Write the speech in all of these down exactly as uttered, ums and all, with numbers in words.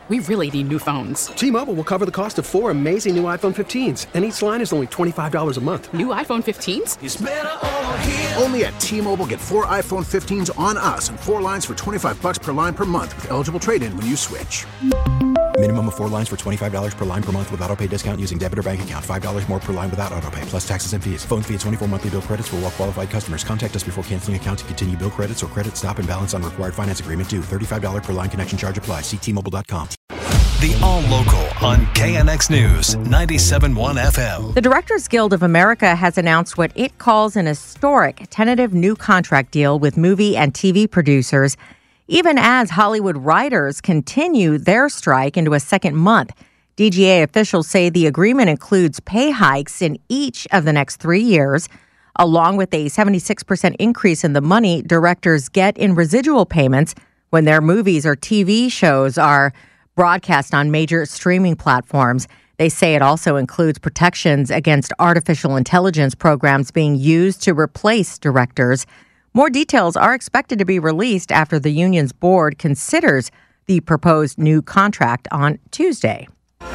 We really need new phones. T-Mobile will cover the cost of four amazing new iPhone fifteens, and each line is only twenty-five dollars a month. New iPhone fifteens? It's better over here. Only at T-Mobile, get four iPhone fifteens on us and four lines for twenty-five dollars per line per month with eligible trade-in when you switch. Minimum of four lines for twenty-five dollars per line per month with autopay discount using debit or bank account. five dollars more per line without autopay, plus taxes and fees. Phone fee at twenty-four monthly bill credits for well-qualified customers. Contact us before canceling account to continue bill credits or credit stop and balance on required finance agreement due. thirty-five dollars per line connection charge applies. See T Mobile dot com. The All Local on K N X News, ninety-seven point one F M. The Directors Guild of America has announced what it calls an historic tentative new contract deal with movie and T V producers, even as Hollywood writers continue their strike into a second month. D G A officials say the agreement includes pay hikes in each of the next three years, along with a seventy-six percent increase in the money directors get in residual payments when their movies or T V shows are broadcast on major streaming platforms. They say it also includes protections against artificial intelligence programs being used to replace directors. More details are expected to be released after the union's board considers the proposed new contract on Tuesday.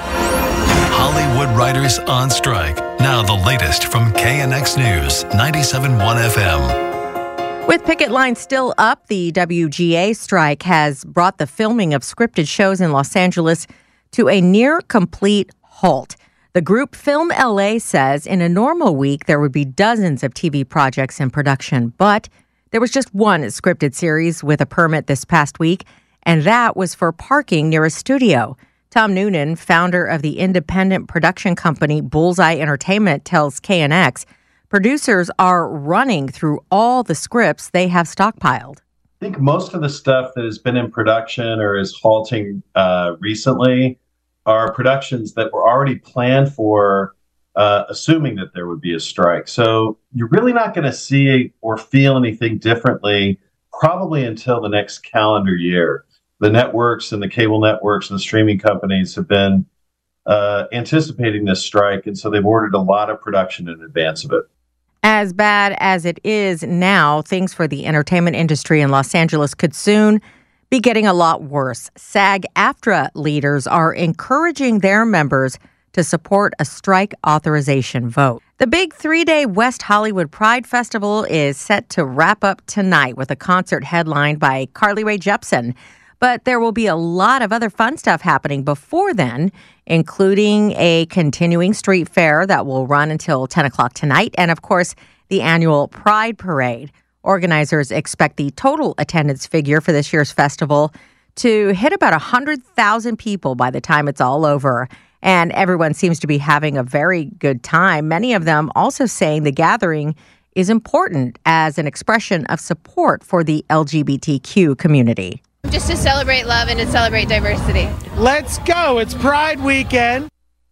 Hollywood writers on strike. Now the latest from K N X News, ninety-seven point one F M. With picket lines still up, the W G A strike has brought the filming of scripted shows in Los Angeles to a near-complete halt. The group Film L A says in a normal week there would be dozens of T V projects in production, but there was just one scripted series with a permit this past week, and that was for parking near a studio. Tom Noonan, founder of the independent production company Bullseye Entertainment, tells K N X producers are running through all the scripts they have stockpiled. I think most of the stuff that has been in production or is halting uh, recently are productions that were already planned for, uh, assuming that there would be a strike. So you're really not going to see or feel anything differently probably until the next calendar year. The networks and the cable networks and the streaming companies have been uh, anticipating this strike, and so they've ordered a lot of production in advance of it. As bad as it is now, things for the entertainment industry in Los Angeles could soon be getting a lot worse. SAG-AFTRA leaders are encouraging their members to support a strike authorization vote. The big three-day West Hollywood Pride Festival is set to wrap up tonight with a concert headlined by Carly Rae Jepsen. But there will be a lot of other fun stuff happening before then, including a continuing street fair that will run until ten o'clock tonight, and, of course, the annual Pride Parade. Organizers expect the total attendance figure for this year's festival to hit about one hundred thousand people by the time it's all over. And everyone seems to be having a very good time. Many of them also saying the gathering is important as an expression of support for the L G B T Q community. Just to celebrate love and to celebrate diversity. Let's go. It's Pride Weekend.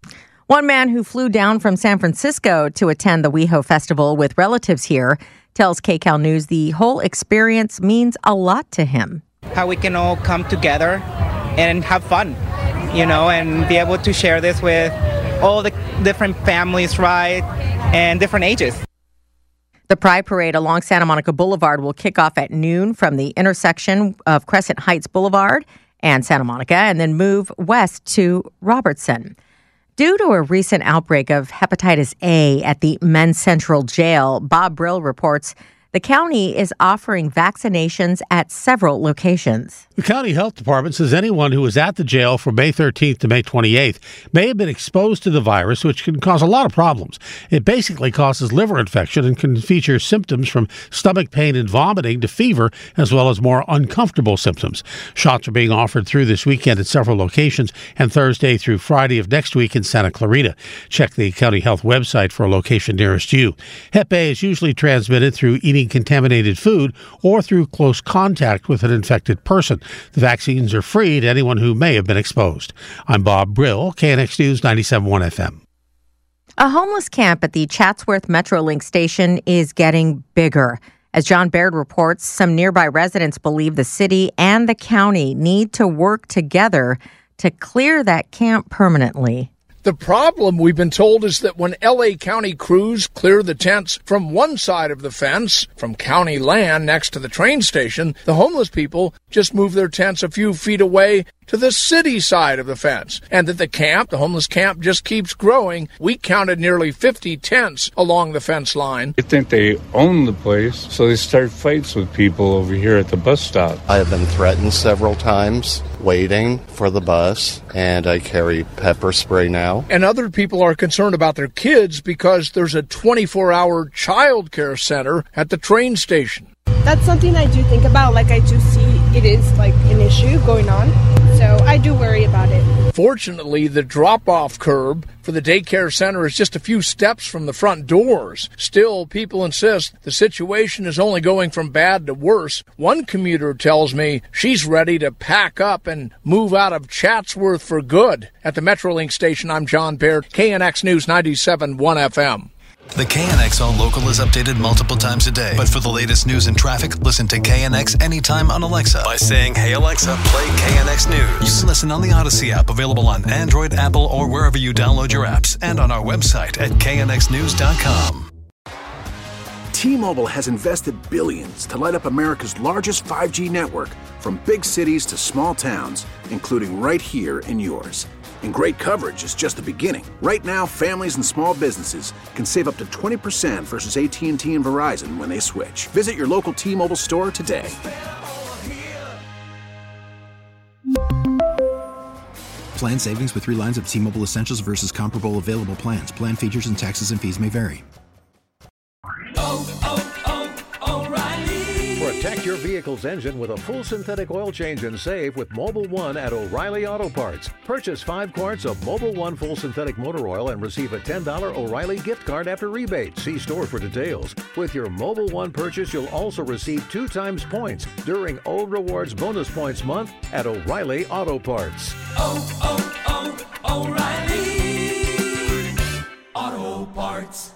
One man who flew down from San Francisco to attend the WeHo Festival with relatives here tells K C A L News the whole experience means a lot to him. How we can all come together and have fun, you know, and be able to share this with all the different families, right, and different ages. The Pride Parade along Santa Monica Boulevard will kick off at noon from the intersection of Crescent Heights Boulevard and Santa Monica, and then move west to Robertson. Due to a recent outbreak of hepatitis A at the Men's Central Jail, Bob Brill reports the county is offering vaccinations at several locations. The county health department says anyone who was at the jail from May thirteenth to May twenty-eighth may have been exposed to the virus, which can cause a lot of problems. It basically causes liver infection and can feature symptoms from stomach pain and vomiting to fever, as well as more uncomfortable symptoms. Shots are being offered through this weekend at several locations and Thursday through Friday of next week in Santa Clarita. Check the county health website for a location nearest you. Hep A is usually transmitted through eating contaminated food or through close contact with an infected person. The vaccines are free to anyone who may have been exposed. I'm Bob Brill, K N X News ninety-seven point one F M. A homeless camp at the Chatsworth Metrolink station is getting bigger. As John Baird reports, some nearby residents believe the city and the county need to work together to clear that camp permanently. The problem, we've been told, is that when L A County crews clear the tents from one side of the fence, from county land next to the train station, the homeless people just move their tents a few feet away to the city side of the fence, and that the camp, the homeless camp, just keeps growing. We counted nearly fifty tents along the fence line. They think they own the place, so they start fights with people over here at the bus stop. I have been threatened several times waiting for the bus, and I carry pepper spray now. And other people are concerned about their kids because there's a twenty-four hour child care center at the train station. That's something I do think about. Like, I do see it is like an issue going on, so I do worry about it. Fortunately, the drop-off curb for the daycare center is just a few steps from the front doors. Still, people insist the situation is only going from bad to worse. One commuter tells me she's ready to pack up and move out of Chatsworth for good. At the Metrolink station, I'm John Baird, K N X News ninety-seven point one F M. The K N X All Local is updated multiple times a day. But for the latest news and traffic, listen to K N X anytime on Alexa by saying, "Hey Alexa, play K N X News." You can listen on the Odyssey app, available on Android, Apple, or wherever you download your apps, and on our website at K N X news dot com. T-Mobile has invested billions to light up America's largest five G network, from big cities to small towns, including right here in yours. And great coverage is just the beginning. Right now, families and small businesses can save up to twenty percent versus A T and T and Verizon when they switch. Visit your local T-Mobile store today. Plan savings with three lines of T-Mobile Essentials versus comparable available plans. Plan features and taxes and fees may vary. Oh, oh, oh, O'Reilly. Protect your vehicle's engine with a full synthetic oil change and save with Mobil one at O'Reilly Auto Parts. Purchase five quarts of Mobil one full synthetic motor oil and receive a ten dollars O'Reilly gift card after rebate. See store for details. With your Mobil one purchase, you'll also receive two times points during O Rewards Bonus Points Month at O'Reilly Auto Parts. Oh, oh, oh, O'Reilly Auto Parts.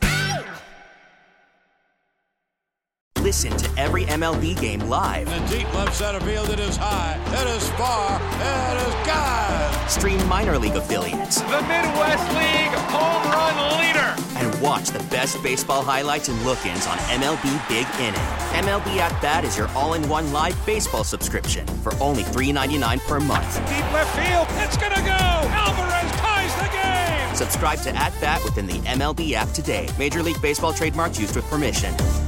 Listen to every M L B game live. In the deep left center field, it is high, it is far, it is gone. Stream minor league affiliates. The Midwest League home run leader. And watch the best baseball highlights and look-ins on M L B Big Inning. M L B At Bat is your all-in-one live baseball subscription for only three dollars and ninety-nine cents per month. Deep left field, it's gonna go. Alvarez ties the game. Subscribe to At Bat within the M L B app today. Major League Baseball trademarks used with permission.